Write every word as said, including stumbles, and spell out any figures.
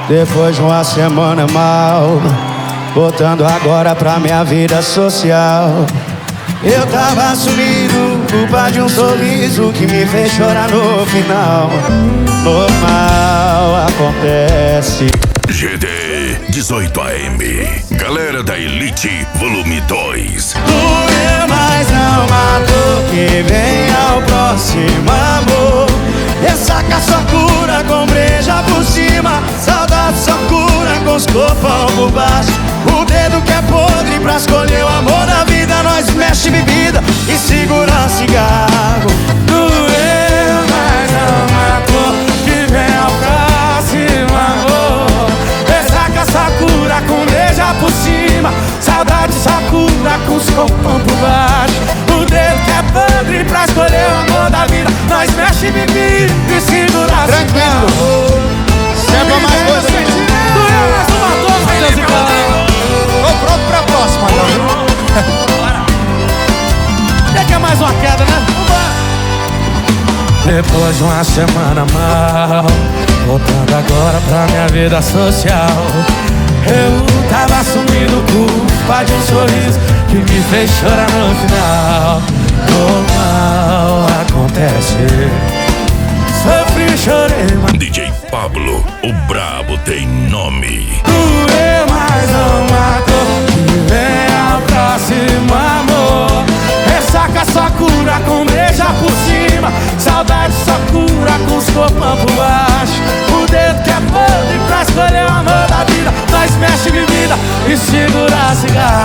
Depois de uma semana mal, voltando agora pra minha vida social. Eu tava sumido, culpa de um sorriso que me fez chorar no final. Normal, acontece. G D dezoito A M, Galera da Elite, volume dois. Doeu, mas não matou. Que venha o próximo amor. Ressaca só cura com breja por cima. Saudade só cura com os corpão por baixo. O dedo que é podre pra escolher o amor da vida. Nós mexe bebida e segura cigarro. Doeu, mas não matou. Que venha o próximo amor. Ressaca só cura com breja por cima. Saudade só cura com os corpão por baixo. O dedo que é podre pra escolher o amor da vida. Nós mexe bebida e segura tranquilo. Sempre mais coisa. Doeu, mas não matou, Matheus. Tô pronto pra próxima, Bora. Pega mais uma queda, né? Depois de uma semana mal, voltando agora pra minha vida social. Eu tava sumindo, culpa de um sorriso que me fez chorar no final. Normal, acontece. Sofri, chorei, mas D J Pablo, o brabo tem nome. doeu, mas não matou. Que venha o próximo amor. Ressaca só cura com beija por cima. Saudade só cura com os corpão por baixo. O dedo que é podre pra escolher o amor da vida. Nós mexe bebida e segura cigarro.